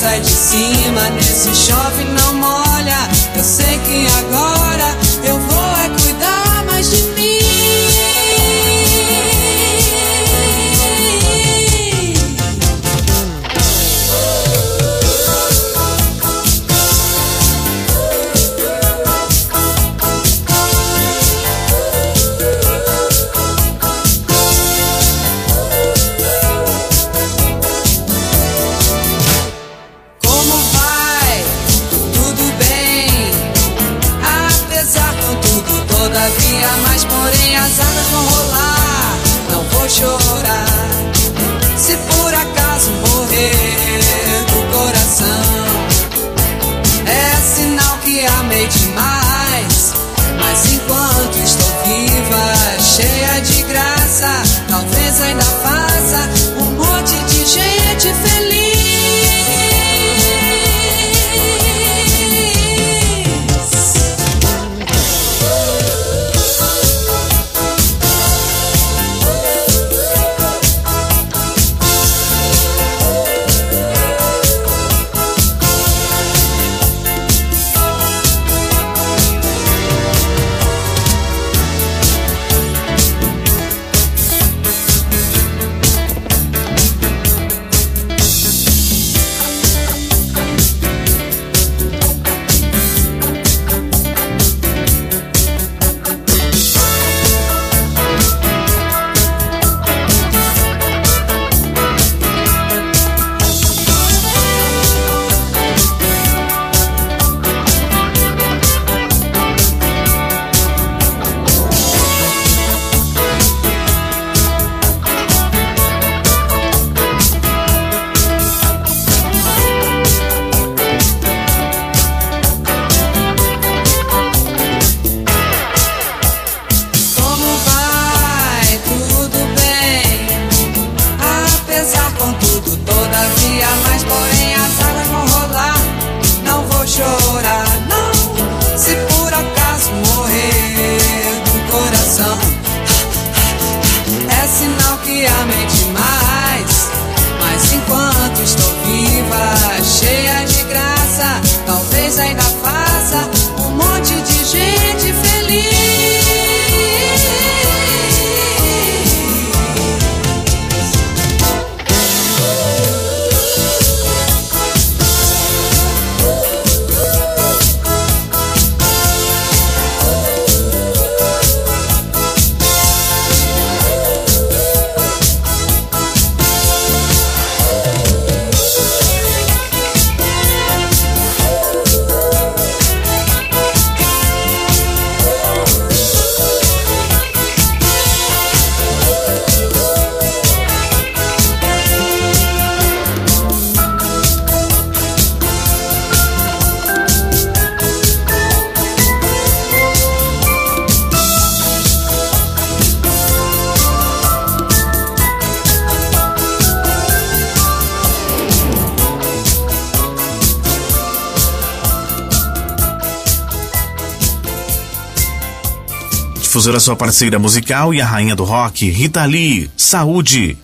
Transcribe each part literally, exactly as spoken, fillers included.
sai de cima, nesse chove não molha. Eu sei que agora eu vou é cuidar mais de mim. Mas porém as águas vão rolar, não vou chorar. Se por acaso morrer do coração, é sinal que amei demais. Mas enquanto estou viva, cheia de graça, talvez ainda faça um monte de gente feliz. Difusora, sua parceira musical, e a rainha do rock, Rita Lee, Saúde.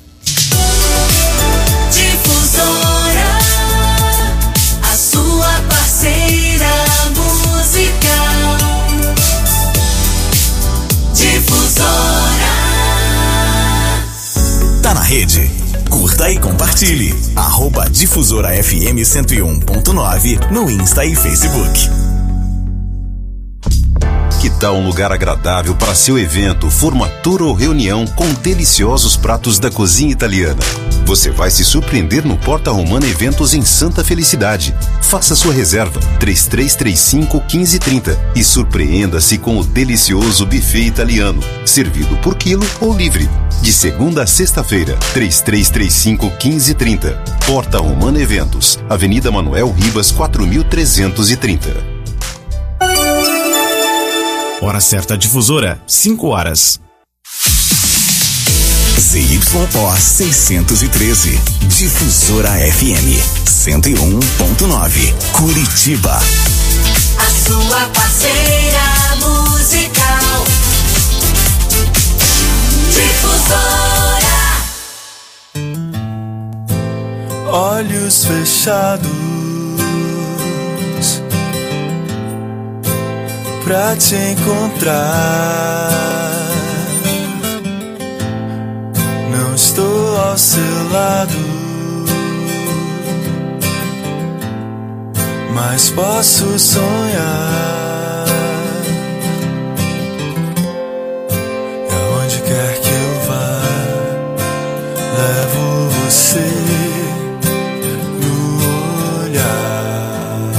Difusora, a sua parceira musical. Difusora. Tá na rede? Curta e compartilhe. Arroba Difusora F M cento e um ponto nove no Insta e Facebook. Que tal um lugar agradável para seu evento, formatura ou reunião com deliciosos pratos da cozinha italiana? Você vai se surpreender no Porta Romana Eventos em Santa Felicidade. Faça sua reserva três três três cinco, um cinco três zero e surpreenda-se com o delicioso buffet italiano, servido por quilo ou livre. De segunda a sexta-feira, três três três cinco, um cinco três zero. Porta Romana Eventos, Avenida Manuel Ribas, quatro mil trezentos e trinta. Hora certa Difusora, cinco horas. Z Y O seiscentos e treze, Difusora F M cento e um ponto nove, Curitiba. A sua parceira musical. Difusora. olhos fechados pra te encontrar. Não estou ao seu lado, mas posso sonhar. E aonde quer que eu vá, levo você no olhar.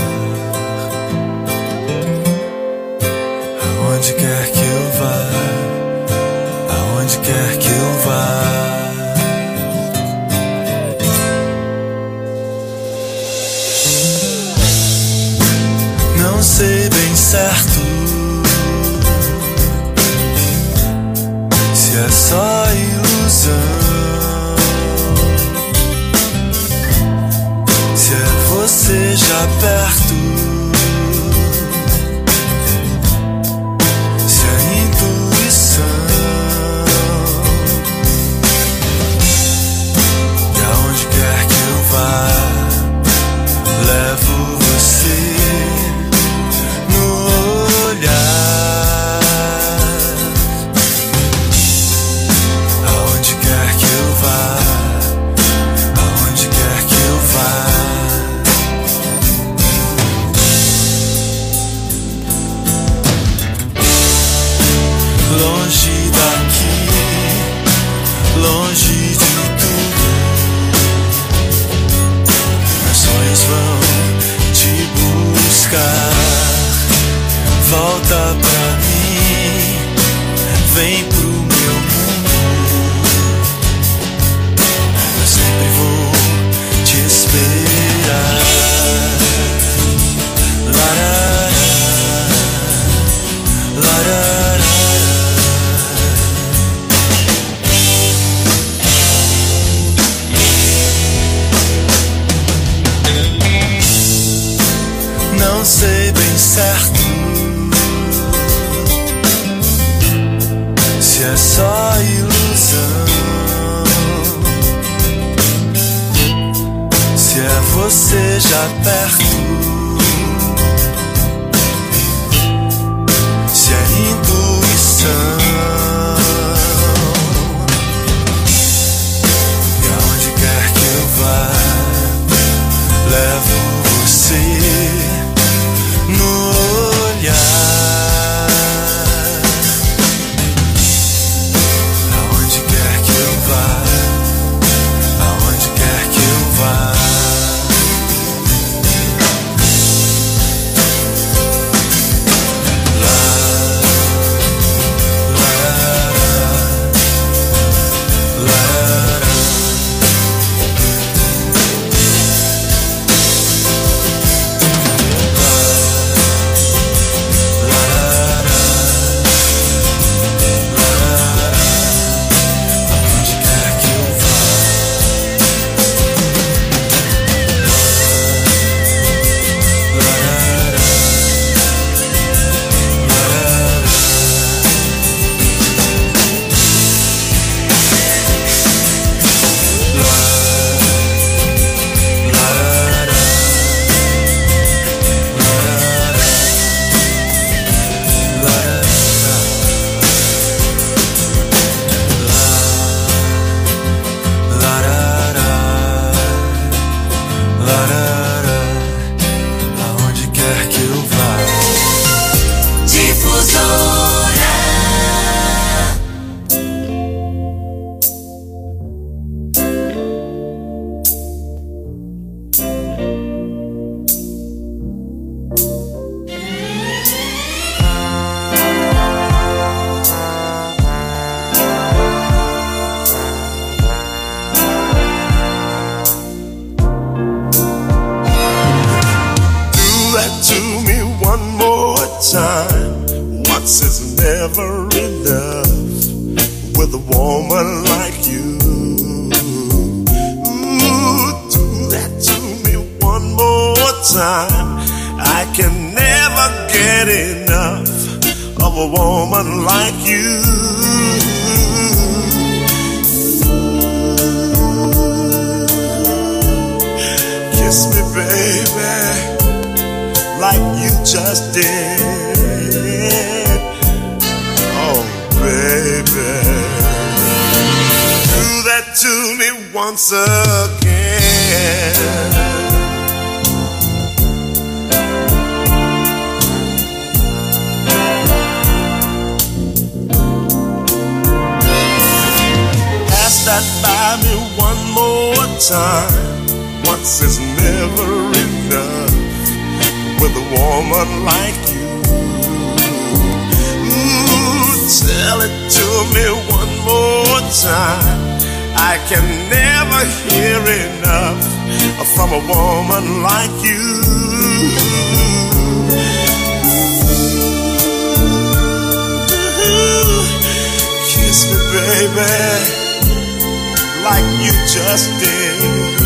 Aonde quer que eu vá, aonde quer que eu vá. Não sei bem certo se é só ilusão, se é você já perto, se é intuição. E aonde quer que eu vá, levo você no olhar. Aonde quer que eu vá, aonde quer que eu vá. Longe daqui, longe de tudo, meus sonhos vão te buscar. Volta pra mim, vem pro meu mundo. Eu sempre vou te esperar. Larará, larará. Não sei bem certo se é só ilusão, se é você já perto, se é intuição. E aonde quer que eu vá, levo você no olhar. Aonde quer que eu vá, aonde quer que eu vá. Lá, lá, lá, lá. Aonde quer que eu vá, aonde quer que eu vá. Difusora. Do that to me one more time. Once is never enough with a woman like you. Ooh, do that to me one more time. I can never get enough of a woman like you. Kiss me, baby, like you just did. Oh, baby, do that to me once again. Pass that by me one more time. Once is never enough with a woman like you. Ooh, tell it to me one more time. I can never hear enough from a woman like you. Ooh, kiss me, baby, like you just did.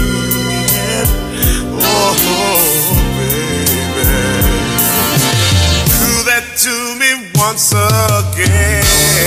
Oh, baby, do that to me once again.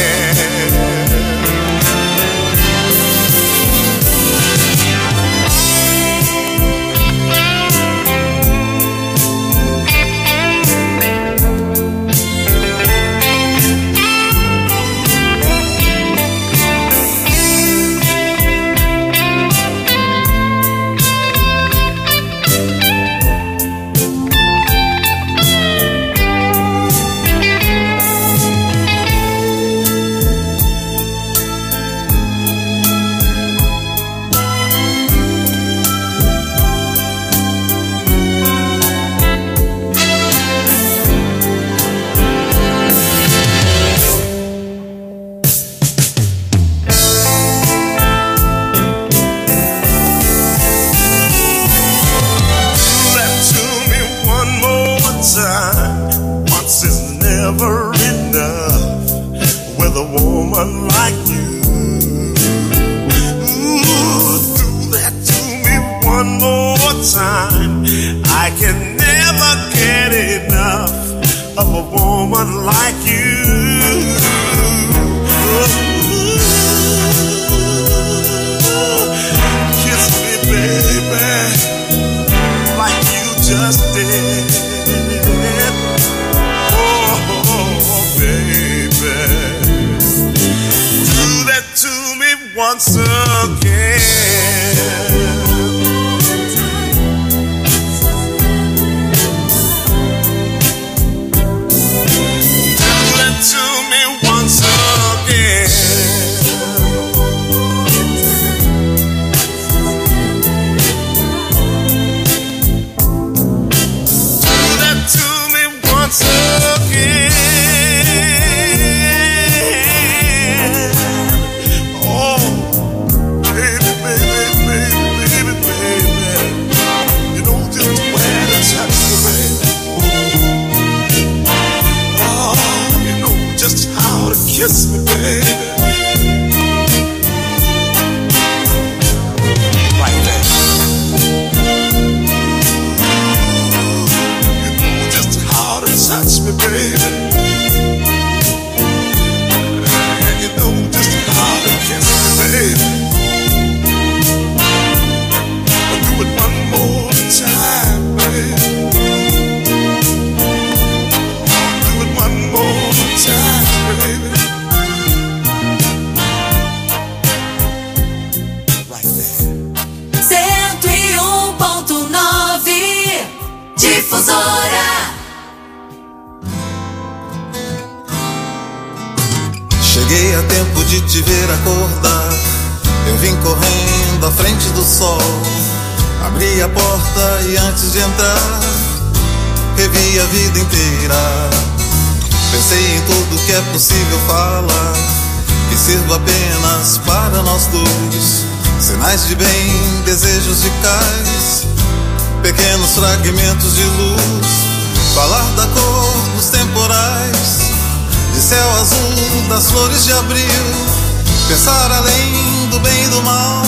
Sinais de bem, desejos de cais, pequenos fragmentos de luz. Falar da cor dos temporais, de céu azul, das flores de abril. Pensar além do bem e do mal,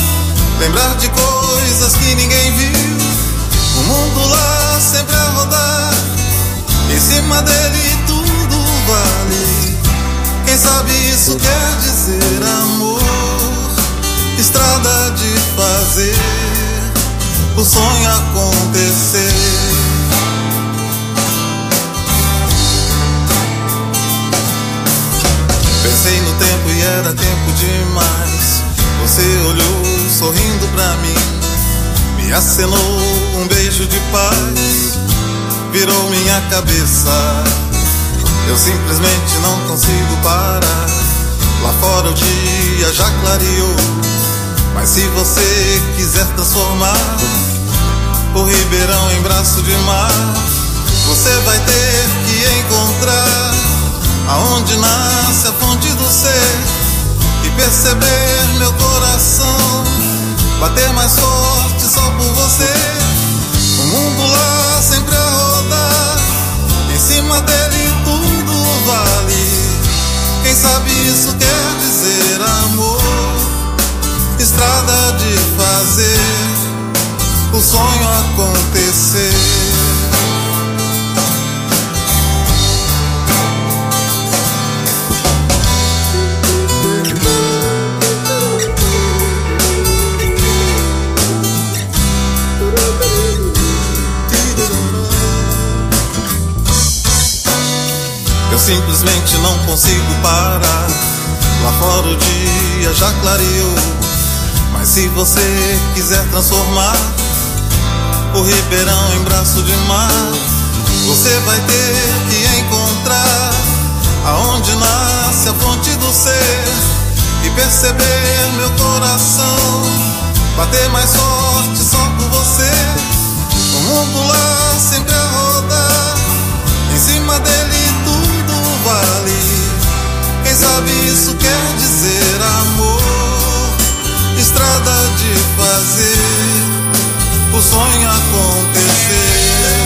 lembrar de coisas que ninguém viu. O mundo lá sempre a rodar, em cima dele tudo vale. Quem sabe isso quer dizer amor, estrada de fazer o sonho acontecer. Pensei no tempo e era tempo demais. Você olhou sorrindo pra mim, me acenou um beijo de paz, virou minha cabeça. Eu simplesmente não consigo parar. Lá fora o dia já clareou, mas se você quiser transformar o Ribeirão em braço de mar, você vai ter que encontrar aonde nasce a fonte do ser e perceber meu coração bater mais forte só por você. O mundo lá sempre a rodar, em cima dele tudo vale. Quem sabe isso quer dizer amor, estrada de fazer o sonho acontecer. Eu simplesmente não consigo parar. Lá fora o dia já clareou, mas se você quiser transformar o Ribeirão em braço de mar, você vai ter que encontrar aonde nasce a fonte do ser e perceber meu coração bater mais forte só por você. O mundo lá sempre a rodar, em cima dele tudo vale. Quem sabe isso quer dizer amor, estrada de fazer o sonho acontecer.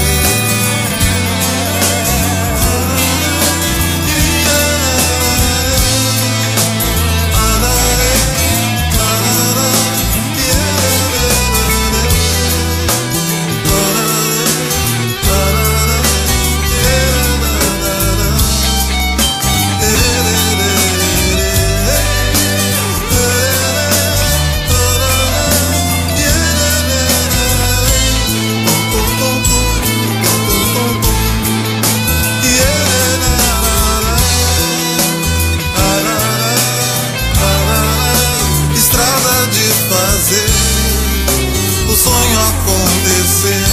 O sonho acontecer.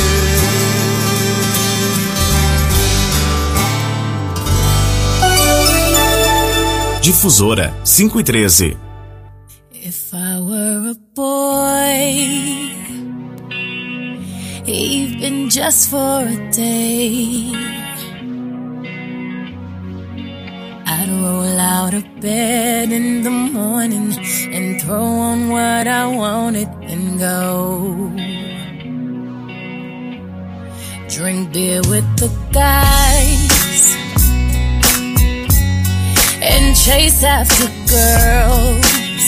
Difusora cinco e treze. If I were a boy, even just for a day, I'd roll out of bed in the morning and throw on what I wanted and go. Drink beer with the guys and chase after girls.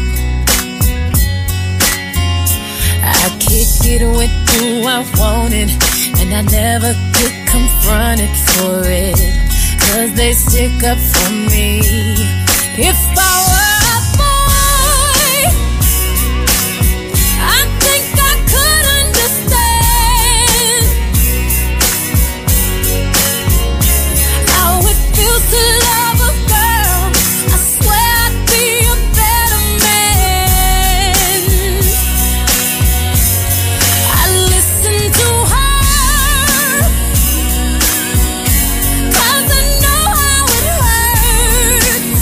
I kick it with who I wanted, and I never get confronted for it, 'cause they stick up for me. If I were a boy, I think I could understand how it feels to love a girl. I swear I'd be a better man. I listen to her, 'cause I know how it hurts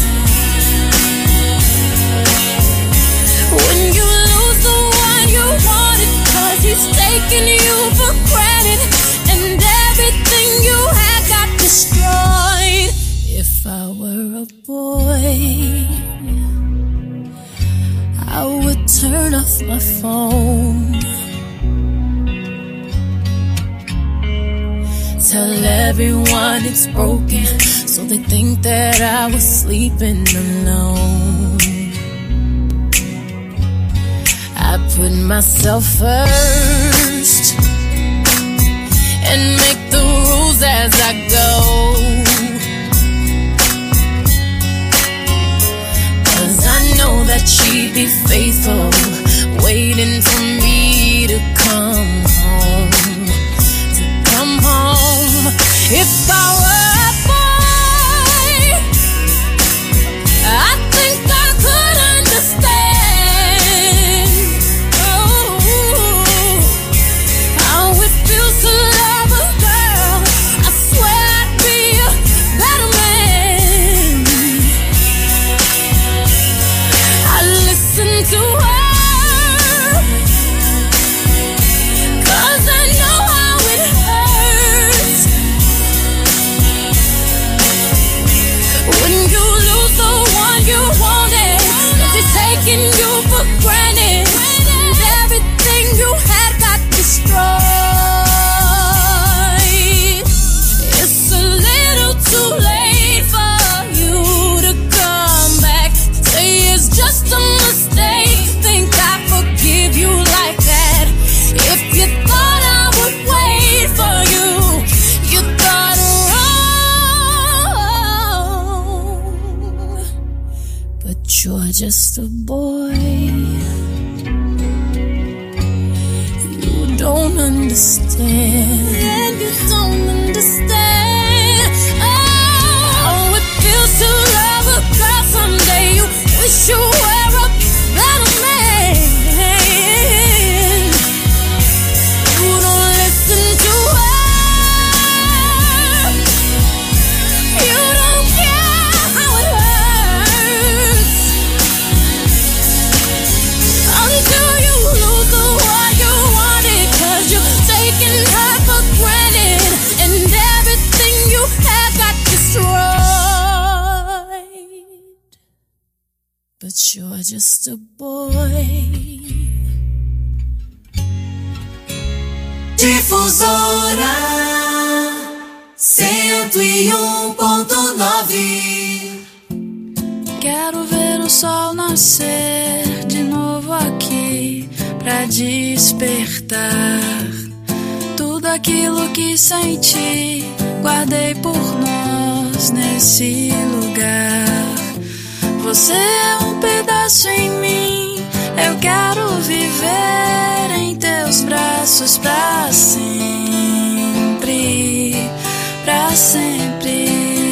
when you lose the one you wanted, 'cause he's taking you for granted and everything you had got destroyed. If I were a boy, I would turn off my phone, tell everyone it's broken, so they think that I was sleeping alone. I put myself first and make the rules as I go, 'cause I know that she'd be faithful, waiting for me to come home, to come home. If I were a boy, I think I could understand, oh, how it feels to love a girl. I swear I'd be a better man. I listen to her, cause I know how it hurts when you lose the one you wanted, 'cause it's taking you for granted, and everything you had got destroyed. It's a little too late for you to come back. Say it's just a mistake, think I forgive you like that. If you thought I would wait for you, you thought wrong. But you're just a boy, you don't understand, you don't understand. Oh, it feels to love a girl someday. You wish you were a better man. You don't listen to her, you don't care how it hurts until you lose the one you wanted, 'cause you're taking her for granted, and everything you had got destroyed. But you're just a boy. Difusora cento e um ponto nove. Quero ver o sol nascer de novo aqui pra despertar tudo aquilo que senti, guardei por nós nesse lugar. Você é um pedaço em mim, eu quero viver em teus braços pra sempre, pra sempre.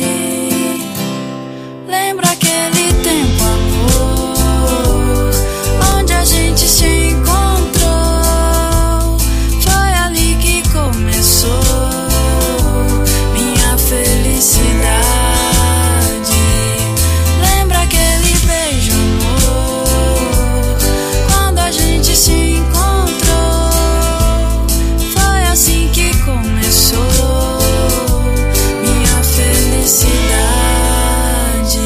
Lembra aquele tempo, amor, onde a gente se encontrou? Foi ali que começou minha felicidade. Lembra aquele beijo, amor, quando a gente se encontrou? Foi assim que começou minha felicidade.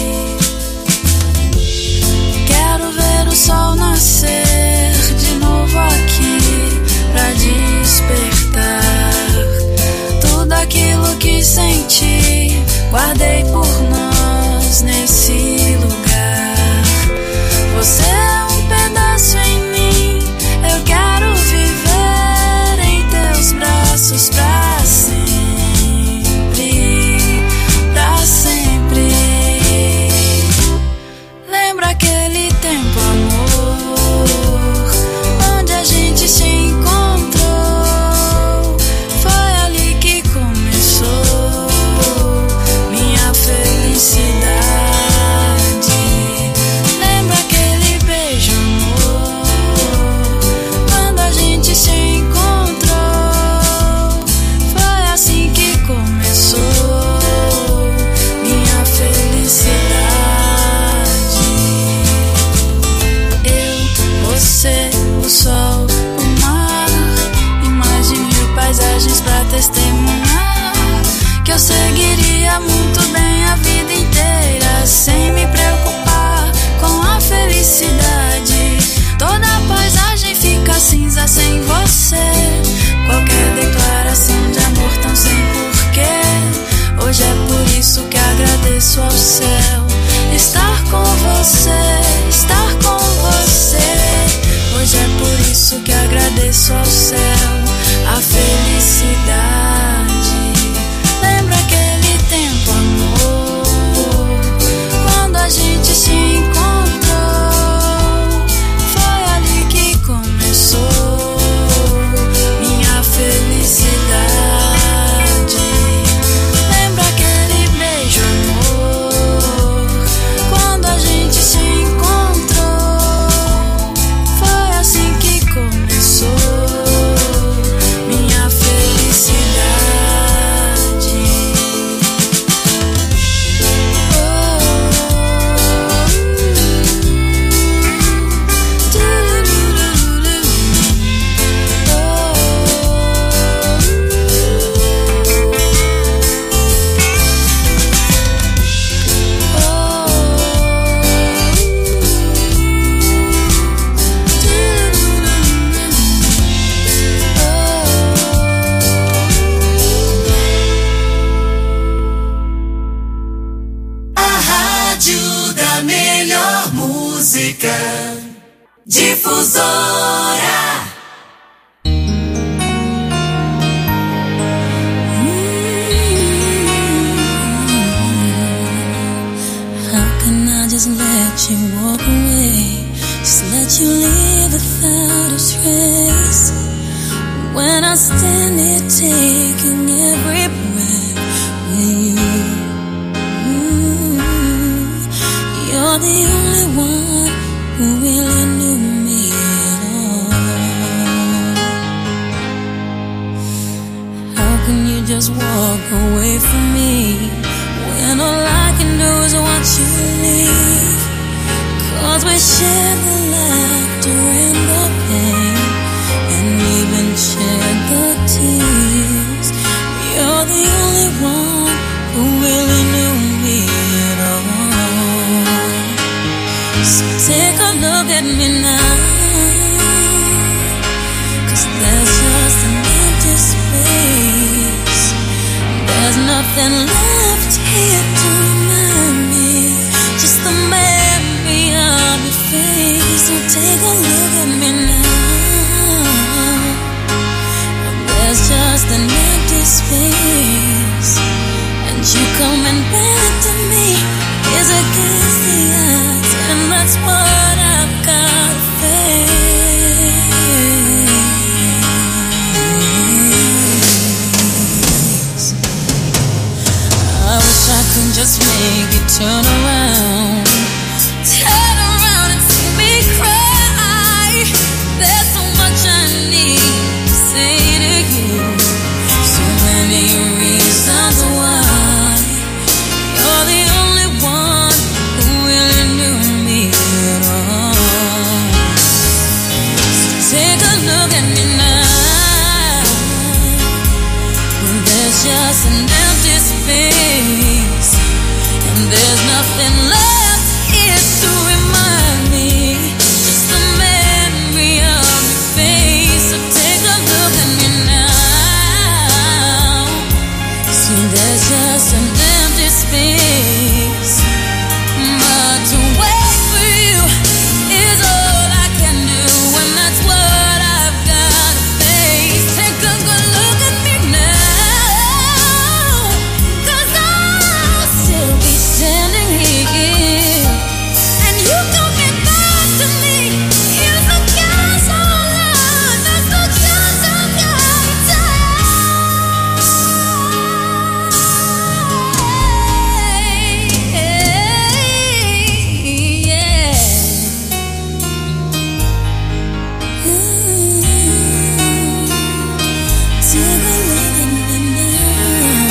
Quero ver o sol nascer de novo aqui pra despertar tudo aquilo que senti, guardei por nós nesse lugar. Você é um pedaço em mim, eu quero viver em teus braços pra sempre, pra sempre. Lembra aquele tempo, amor, onde a gente se encontrou? Foi ali que começou minha felicidade. Lembra aquele beijo, amor, quando a gente se encontrou? Foi assim que começou minha felicidade. Eu, você, o sol, o mar e mais de mil paisagens pra testemunhar que eu seguiria muito bem a vida inteira sem me preocupar com a felicidade. Toda a paisagem fica cinza sem você, qualquer declaração de amor tão sem porquê. Hoje é por isso que agradeço ao céu estar com você, estar com você. Hoje é por isso que agradeço ao céu a felicidade. Lembra aquele tempo, amor, quando a gente se encontrou? Foi ali que começou música Difusora. Just let you walk away, just let you live without a trace. When I stand here taking every breath with you, mm, you're the only one who really knew me at all. How can you just walk away from me when all I can do is watch you leave? 'Cause we shared the laughter and the pain, and even shared the tears. You're the only one who really knew me at all. So take a look at me now, 'cause there's just an empty space. There's nothing left here to remind me, just the memory of your face. So take a look at me now. There's just an empty space, and you coming back to me is against the odds, and that's what I've got to face. I wish I could just make it turn around, turn around and see me cry. There's so much I need to say to you, so many reasons why. You're the only one who really knew me at all. So take a look at me now, when there's just an empty space, and there's nothing left here to remind me, just the memory of your face. So take a look at me now. See, there's just an empty space, but to wait for you is all I can do, and that's what I've got to face. Take a good look at me now, 'cause I'll still be standing here, and you coming back to me is against all odds. That's the chance I've got to take. Yeah. Mm. Take a look at me now.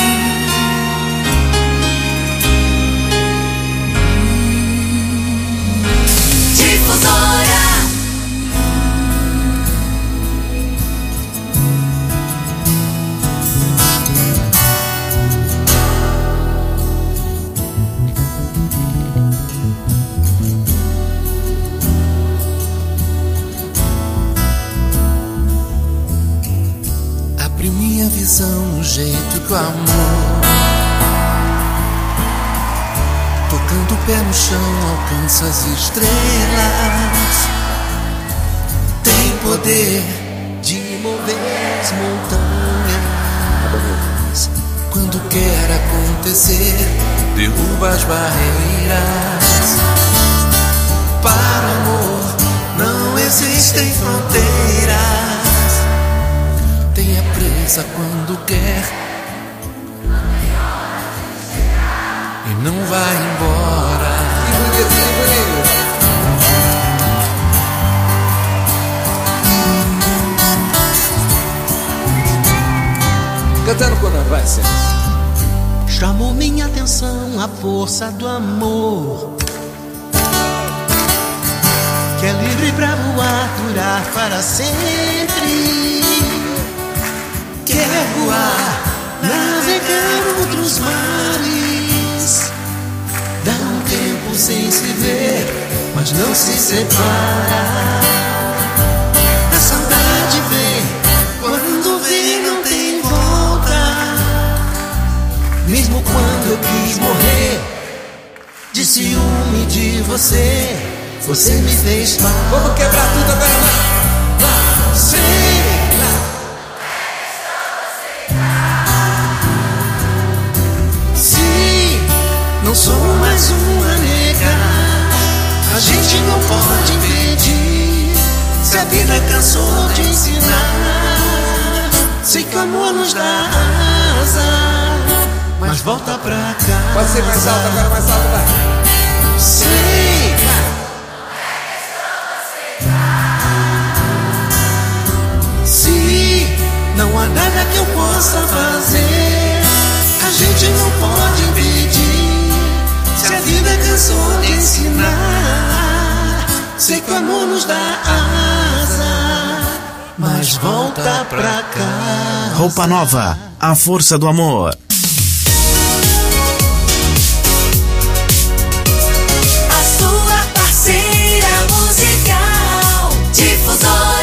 Difusora. Abre minha visão, o jeito que o amor, tocando o pé no chão, alcança as estrelas. Tem poder de mover as montanhas. Quando quer acontecer, derruba as barreiras. Para o amor não existem fronteiras. Tenha pressa quando quer e não vai embora. Cantando com nós, vai, César. Chamou minha atenção a força do amor, que é livre pra voar, durar para sempre. Quer voar, navegar outros mares, dá um tempo sem se ver, mas não se separa. A saudade vem, quando vem não tem volta. Mesmo quando eu quis morrer de ciúme de você, você me fez mal. Vamos quebrar tudo agora, vai. Sim. Sim, não sou mais uma nega. A gente não pode impedir. Se a vida cansou de ensinar, sei que o amor nos dá asa, mas volta pra cá. Pode ser mais alto agora, mais alto, vai. Sei. Se não há nada que eu possa fazer, a gente não pode impedir. Se a vida cansou de ensinar, sei que o amor nos dá asa, mas volta pra cá. Roupa Nova, a força do amor. A sua parceira musical, Difusora.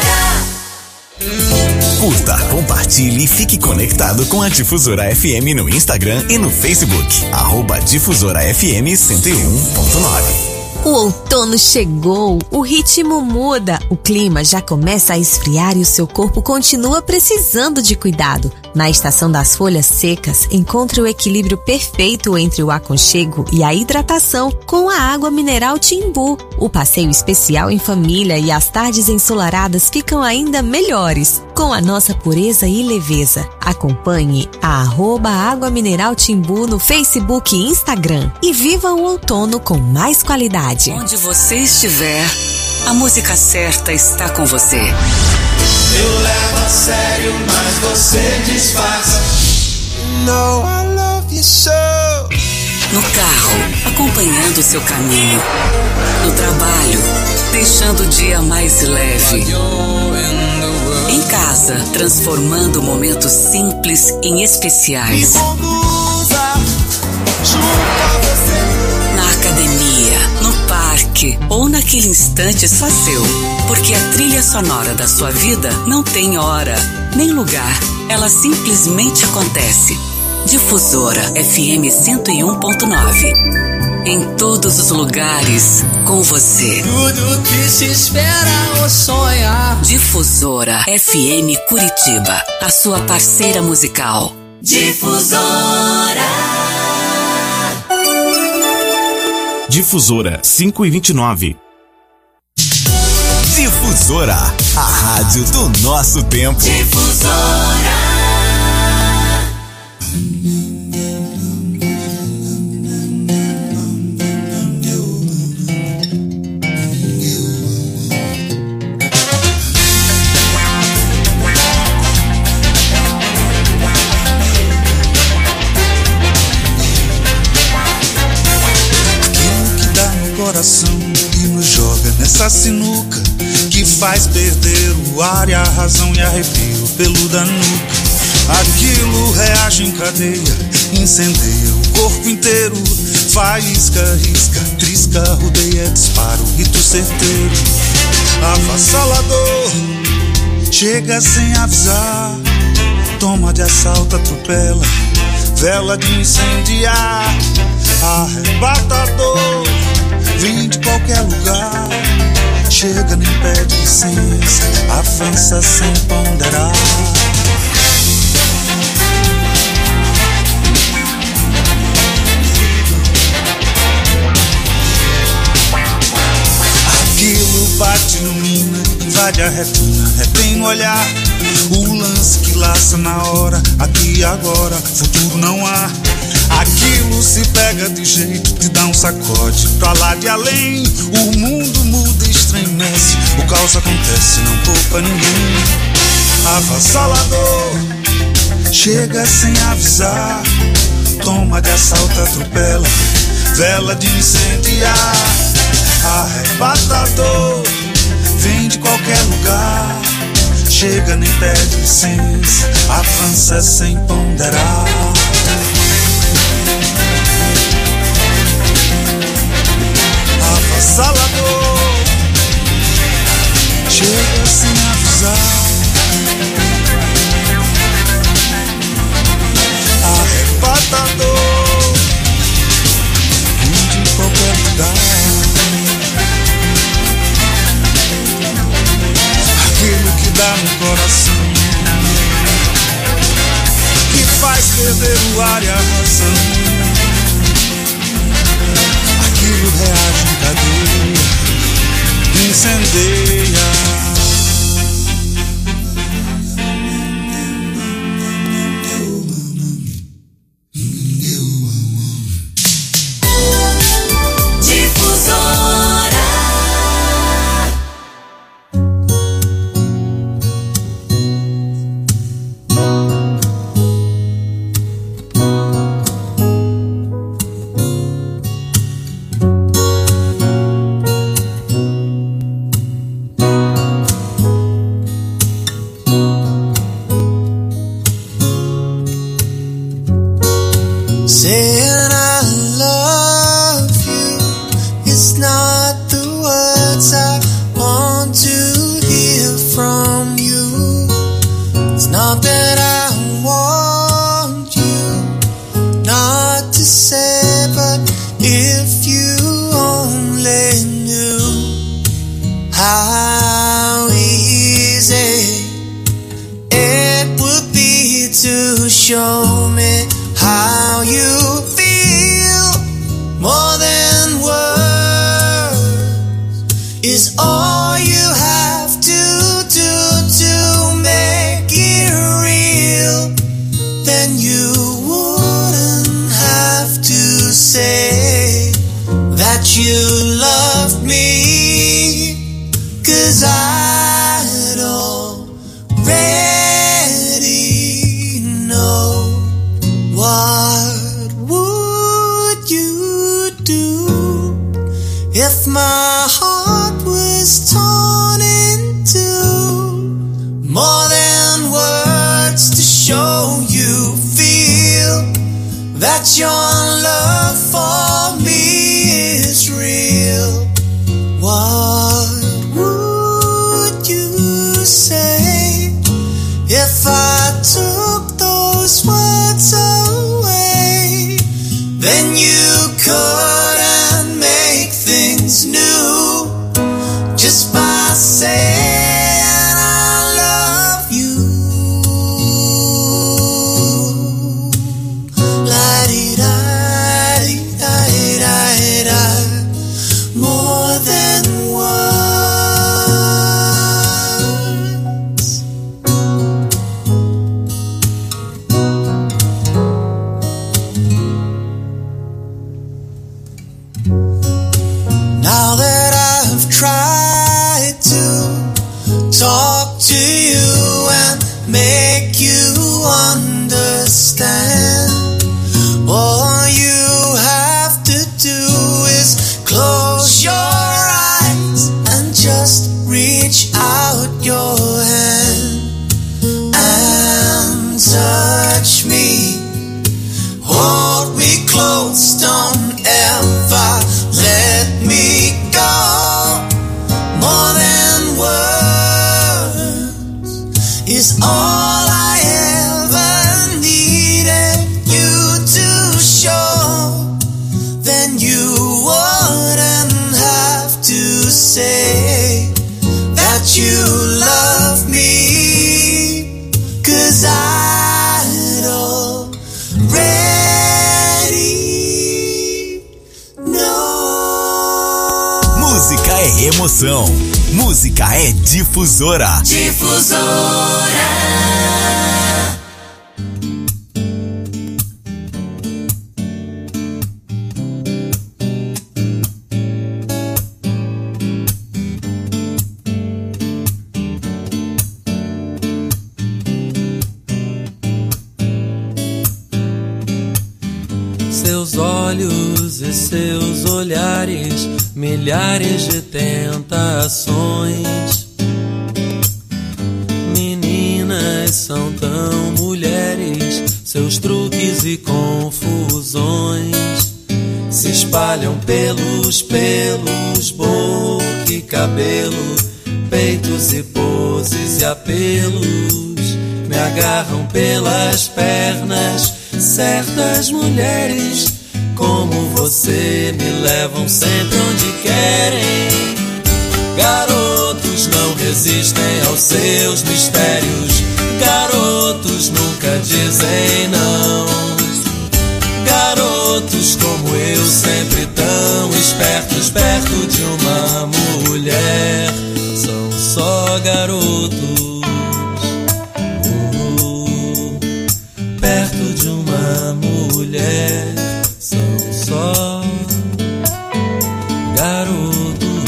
Curta, compartilhe e fique conectado com a Difusora F M no Instagram e no Facebook. Arroba Difusora F M cento e um ponto nove. O outono chegou, o ritmo muda, o clima já começa a esfriar e o seu corpo continua precisando de cuidado. Na estação das folhas secas, encontre o equilíbrio perfeito entre o aconchego e a hidratação com a água mineral Timbu. O passeio especial em família e as tardes ensolaradas ficam ainda melhores, com a nossa pureza e leveza. Acompanhe a arroba Água Mineral Timbu no Facebook e Instagram e viva o outono com mais qualidade. Onde você estiver, a música certa está com você. Eu levo a sério, mas você disfarça. No, I love you so. No carro, acompanhando o seu caminho. No trabalho, deixando o dia mais leve. Em casa, transformando momentos simples em especiais. Me conduza junto a você. Na academia, no parque ou naquele instante só seu. Porque a trilha sonora da sua vida não tem hora, nem lugar. Ela simplesmente acontece. Difusora F M cento e um ponto nove. Em todos os lugares, com você. Tudo que se espera ou sonha. Difusora F M Curitiba, a sua parceira musical. Difusora. Difusora cinco e vinte e nove. Difusora, a rádio do nosso tempo. Difusora. E nos joga nessa sinuca que faz perder o ar e a razão e arrepio pelo da nuca. Aquilo reage em cadeia, incendeia o corpo inteiro, faísca, risca, trisca, rodeia, dispara o rito certeiro. Avassalador, chega sem avisar, toma de assalto, atropela, vela de incendiar, arrebatador. Vem de qualquer lugar, chega nem pede licença, avança sem ponderar. Aquilo bate, ilumina, invade a retina, retém no olhar. O lance que laça na hora, aqui e agora, futuro não há. Aquilo se pega de jeito, te dá um sacode pra lá de além. O mundo muda, estremece, o caos acontece, não poupa ninguém. Avassalador, chega sem avisar, toma de assalto, atropela, vela de incendiar. Arrebatador, vem de qualquer lugar, chega nem pede licença, avança sem ponderar. Avassalador, chega sem avisar, arrebatador, vem de qualquer lugar, ar e a razão. Aquilo reage em cadeia, incendeia. Emoção. Música é Difusora. Difusora. Seus olhos e seus olhares, milhares de tentações. Meninas são tão mulheres, seus truques e confusões se espalham pelos pelos, boca e cabelo, peitos e poses e apelos. Me agarram pelas pernas, certas mulheres como você me levam sempre onde querem. Garotos não resistem aos seus mistérios, garotos nunca dizem não. perto de uma mulher são só garotos. Oh, perto de uma mulher são só garotos.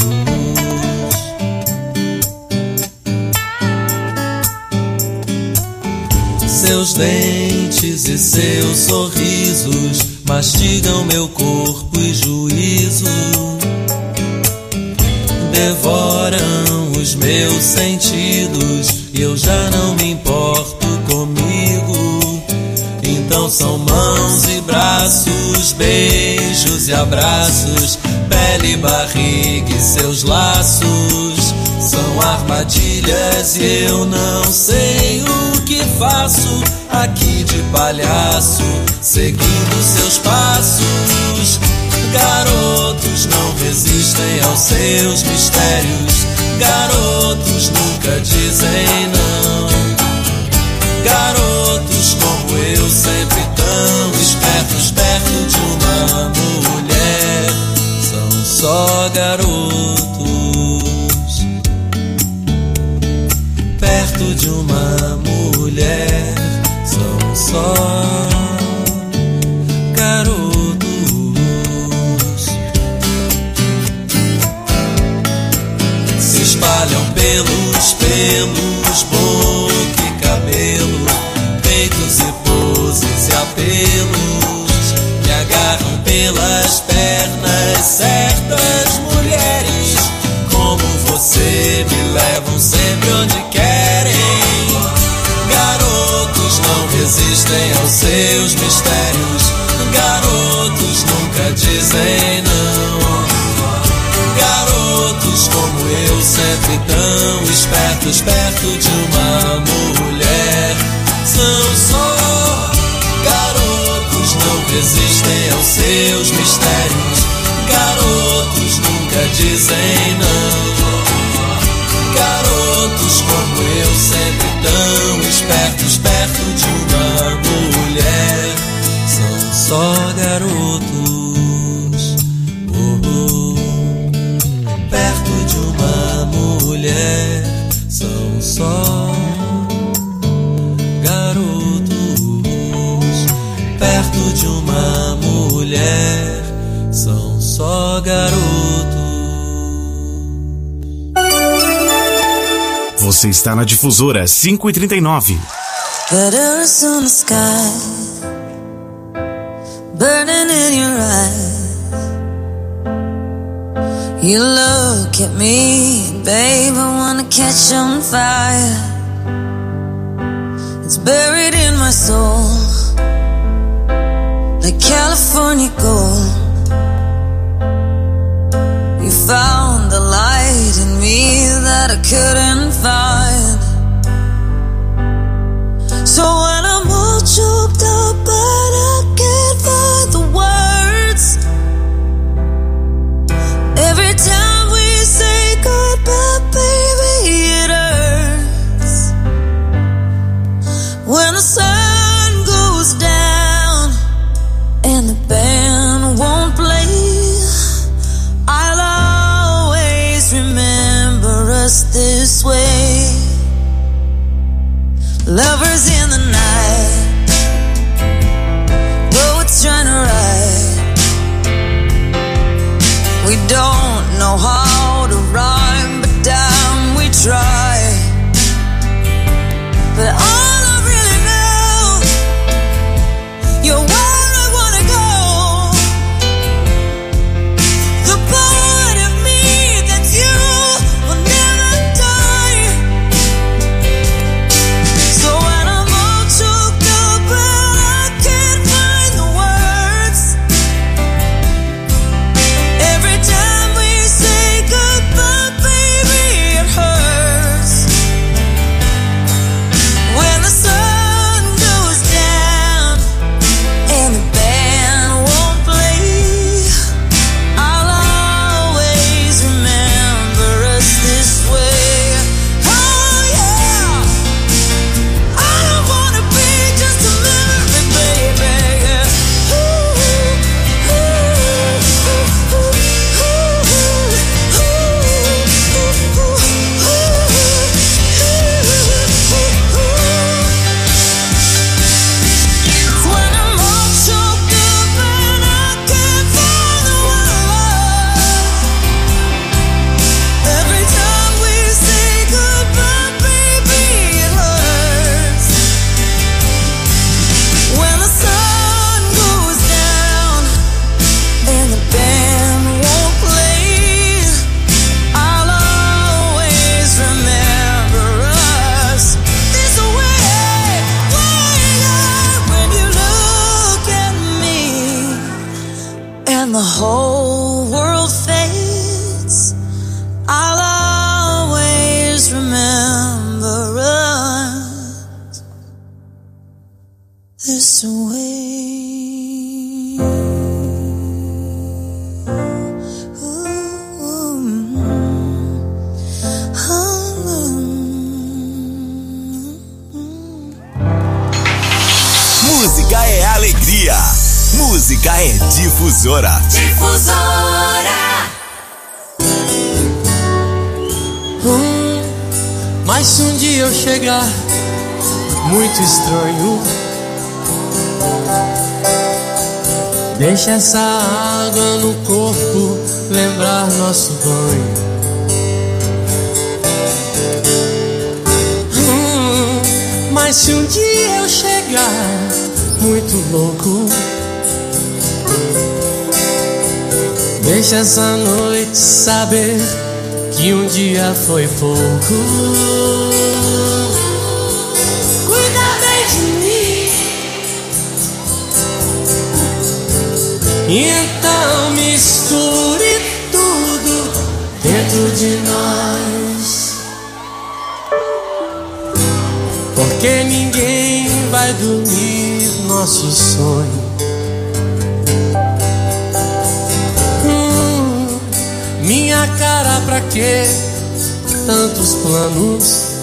Seus dentes e seus sorrisos mastigam meu corpo e juízo, devoram os meus sentidos e eu já não me importo comigo. Então são mãos e braços, beijos e abraços, pele e barriga e seus laços. São armadilhas e eu não sei o que faço aqui de palhaço, seguindo seus passos. Garotos não resistem aos seus mistérios, garotos nunca dizem não. Garotos como eu, sempre tão espertos, perto de uma mulher são só garotos. Perto de uma mulher são só garotos. Se espalham pelos pelos, boca e cabelo, peitos e poses e apelos, me agarram pelas pernas. Certas mulheres como você me levam sempre onde querem. Garotos não resistem aos seus mistérios, garotos nunca dizem não. Garotos como eu, sempre tão espertos, perto de uma mulher são só garotos, não resistem aos seus mistérios, garotos nunca dizem não. Garotos como eu, sempre tão espertos, perto de uma mulher são só garotos. Oh, oh. Perto de uma mulher são só garotos. Perto de uma mulher são só garotos. Você está na Difusora cinco e trinta e nove. Letters on the sky, burning in your eyes. You look at me, babe, I wanna catch on fire. It's buried in my soul, like California gold. You found the light in me that I couldn't find. So when I'm all choked up but I can't find the words, every time we say goodbye, baby, it hurts. When the sun goes down and the band won't play, I'll always remember us this way. Lovers in the night, poets trying to write. We don't know how to rhyme, but damn, we try. But all I really know, you're where I wanna go. The part of me that's you will never die. So when I'm all choked up and I can't find the words, every time we say goodbye, baby, it hurts. When when the whole world fades, I'll always remember us this way. Música é alegria. Música é Difusora. Difusora. Hum, mas se um dia eu chegar muito estranho, deixa essa água no corpo lembrar nosso banho. Hum, mas se um dia eu chegar muito louco, deixa essa noite saber que um dia foi pouco. Cuida bem de mim, então misture tudo dentro de nós, porque ninguém vai dormir nosso sonho. Hum, minha cara, pra que tantos planos?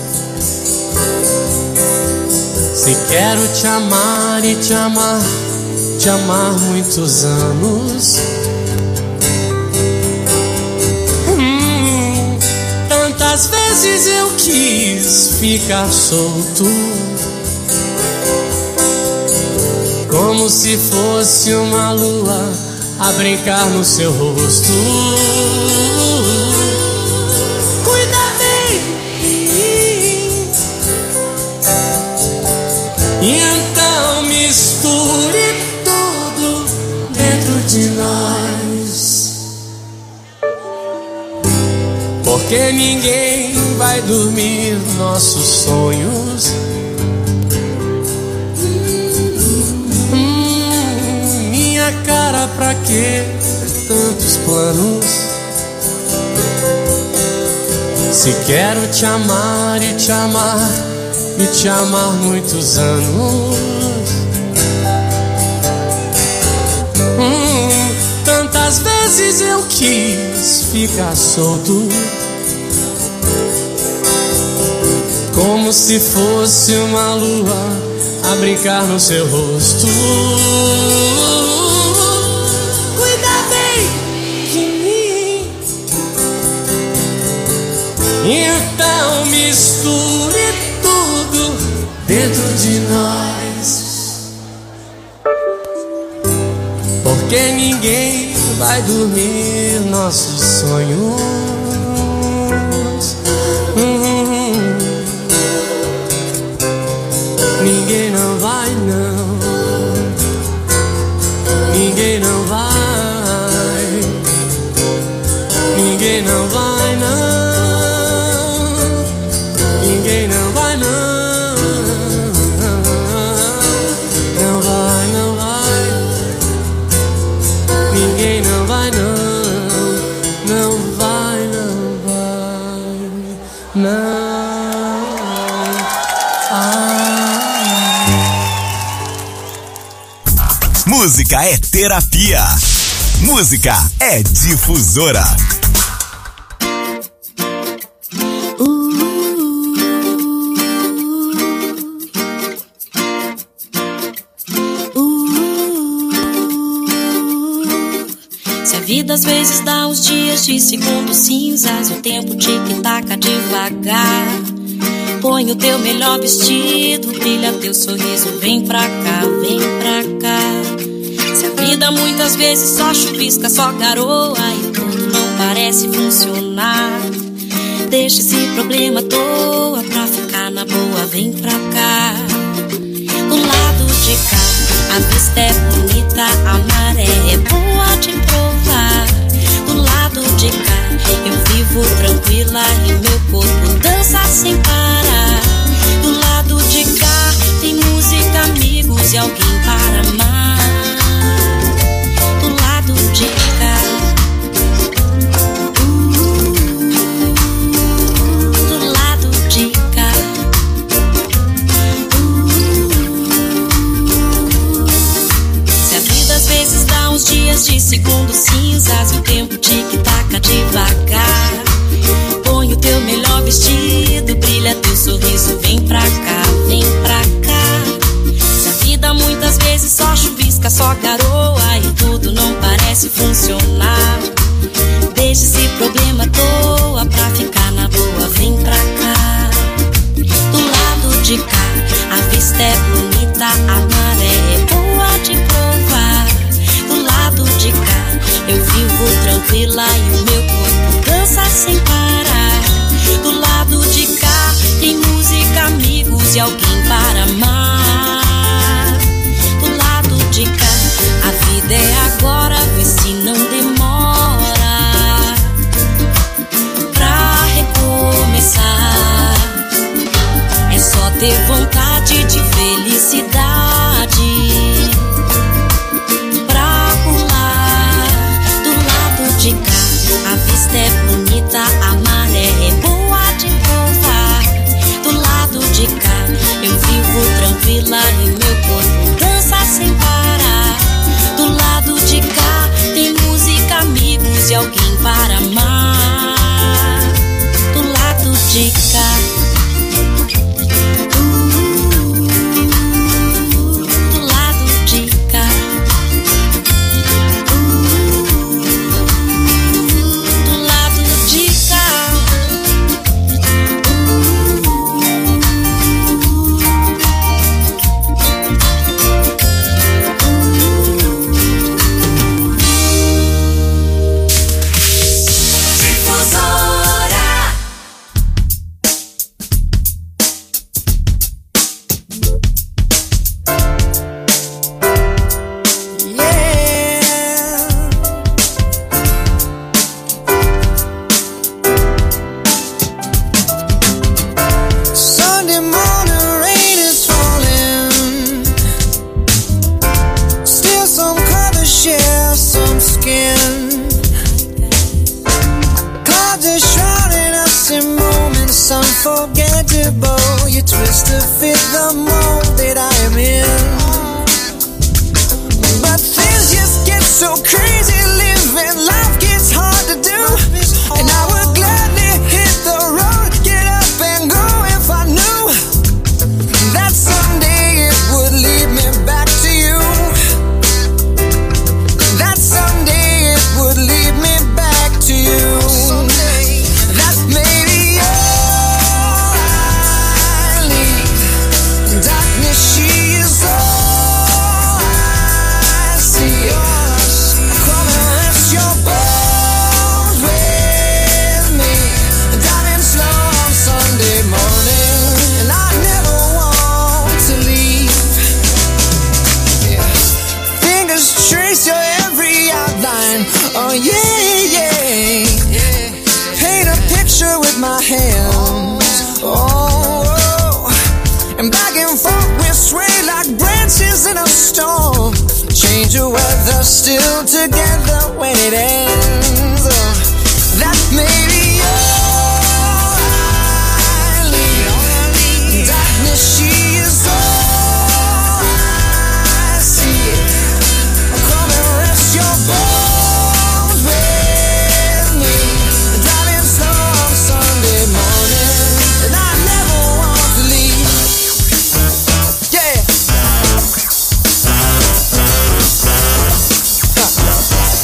Se quero te amar e te amar, te amar muitos anos. Hum, tantas vezes eu quis ficar solto, como se fosse uma lua a brincar no seu rosto. Cuida bem de mim, e então misture tudo dentro de nós, porque ninguém vai dormir nossos sonhos. Cara, pra que tantos planos? Se quero te amar e te amar e te amar muitos anos. Hum, tantas vezes eu quis ficar solto, como se fosse uma lua a brincar no seu rosto. Então misture tudo dentro de nós, porque ninguém vai dormir nossos sonhos. Hum, ninguém não vai, não. Ninguém não vai. Ninguém não vai, não. Ninguém não vai, não. Não vai, não vai. Ninguém não vai, não. Não vai, não vai. Não. Ah. Música é terapia. Música é Difusora. Vida às vezes dá uns dias de segundos cinzas, o tempo tic-taca devagar. Põe o teu melhor vestido, brilha teu sorriso, vem pra cá, vem pra cá. Se a vida muitas vezes só chuvisca, só garoa e tudo não parece funcionar, deixa esse problema à toa pra ficar na boa, vem pra cá. Do lado de cá a vista é bonita, a maré é boa de provar. Do lado de cá eu vivo tranquila e meu corpo dança sem parar. Do lado de cá tem música, amigos e alguém para amar. Do lado de cá vezes dá uns dias de segundos cinzas e o tempo tic-taca devagar. Põe o teu melhor vestido, brilha teu sorriso, vem pra cá, vem pra cá. Se a vida muitas vezes só chuvisca, só garoa e tudo não parece funcionar, deixa esse problema à toa pra ficar na boa, vem pra cá. Do lado de cá, a vista é bonita, a maré é boa de provar. Do lado de cá, eu vivo tranquila e o meu corpo dança sem parar. Do lado de cá, tem música, amigos e alguém para amar. Do lado de cá, a vida é agora, vê se não demora pra recomeçar. É só ter vontade de felicidade pra pular. Do lado de cá, a vista é bonita, a maré é boa de provar. Do lado de cá, eu vivo tranquila e meu corpo dança sem parar. Do lado de cá, tem música, amigos e alguém para amar. Do lado de cá, unforgettable. You twist to fit the mold that I am in. But things just get so crazy, living life gets hard to do. And I would gladly hit the road, get up and go if I knew that someday it would lead me back to you. That someday it would lead me back to you. That maybe all I need. Darkness, she is all I see. Come and rest your bones with me. Driving slow on Sunday morning, and I never want to leave. Yeah. Fingers trace your every outline. Oh yeah, yeah, yeah. Paint a picture with my hands. Oh, oh. And back and forth we sway like branches in a storm. Change your weather, still together when it ends. Oh, that may be all I need. Darkness, she is all I see. Come and rest your bones with me. Driving slow on Sunday morning, and I never want to leave. Yeah.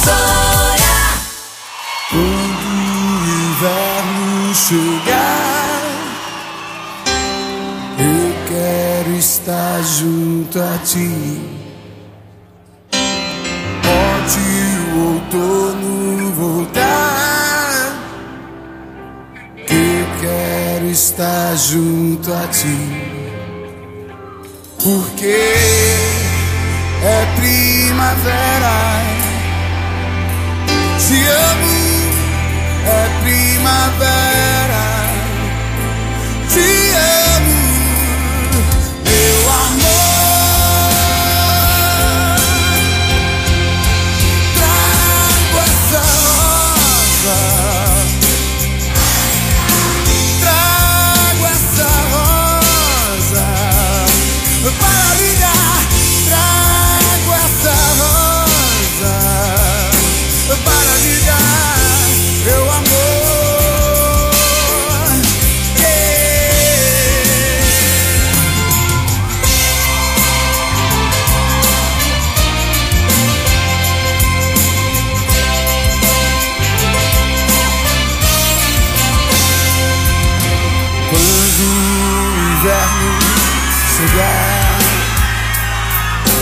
Difusora. Quando o inverno chegar, eu quero estar junto a ti. Pode o outono voltar, que eu quero estar junto a ti. Porque é primavera, te amo, é primavera, te amo.